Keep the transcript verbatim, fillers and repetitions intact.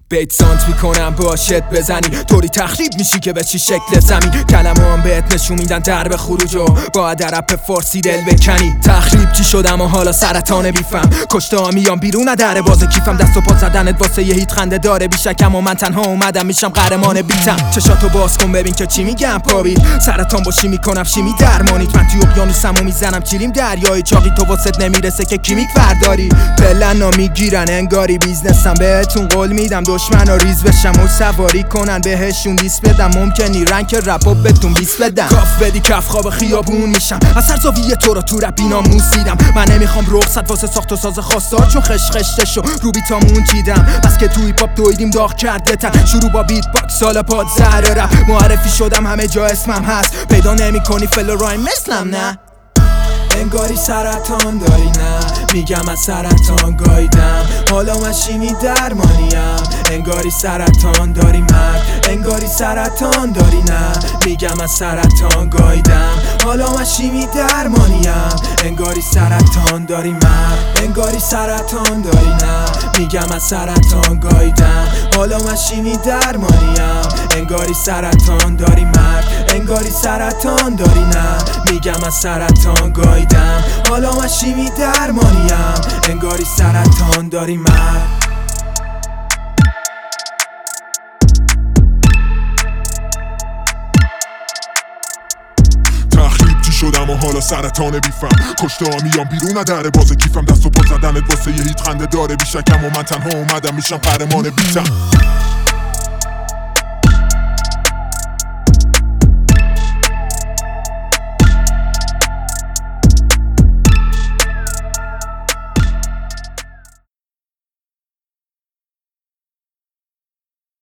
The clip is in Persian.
بیت سانت میکنم باشت بزنی طوری تخریب میشی که بچی شکل زمین. کلمه هم بهت نشون میدن درب خروج و باید رپ فارسی دل بکنی. تخریب چی شدم و حالا سرطان بیفم کشته ها میام بیرون در باز کیفم. دست و پا زدنت واسه یه هیت خنده داره بیشکم و من تنها اومدم میشم قهرمان بیتم. چشاتو باز کن ببین که چی میگم پابید سرطان باشی میکنم شیمی درمانیت. من توی اقیانوسم و میزنم چیلیم دریای چاقی تو واسط نمیرسه که کیمیک ورداری. پلنا میگیرن انگاری بیزنسم بهتون قول میدم دشمن و ریز بشم و سواری کنن بهشون دیس بدم. ممکنی رنگ رپو بهتون بیس بدم. کاف بدی کف خواب خیابون میشم از سر زاویه تو رو تو رپ بینا موسیدم. من نمیخوام رخصت واسه ساخت و ساز خواستار چون خش خشتشو رو بیتامون چیدم. بس که توی پاپ دویدیم داغ کرده تن شروع با بیت باکس سال پاد زهر رپ. معرفی شدم همه جا اسمم هست پیدا نمی کنی فلو رایم مثلم نه. انگاری سرطان داری نه میگم از سرطان گایدم حالا من شیمی درمانیم. انگاری سرطان داری مرد انگاری سرطان داری نه میگم از سرطان گایدم حالا من شیمی درمانیم. انگاری سرطان داری مرد انگاری سرطان داری نه میگم از سرطان گایدم حالا من شیمی درمانیم. انگاری سرطان داری مرد انگاری سرطان داری نه میگم از سرطان گایدم حالا من شیمی درمانیم. انگاری سرطان داری مرد. تخریب چی شدم و حالا سرطان بیفم کشته ها میام بیرون در باز کیفم. دست و پا زدنت واسه یه هیت خنده داره بیشکم و من تنها اومدم میشم قهرمان بیتم.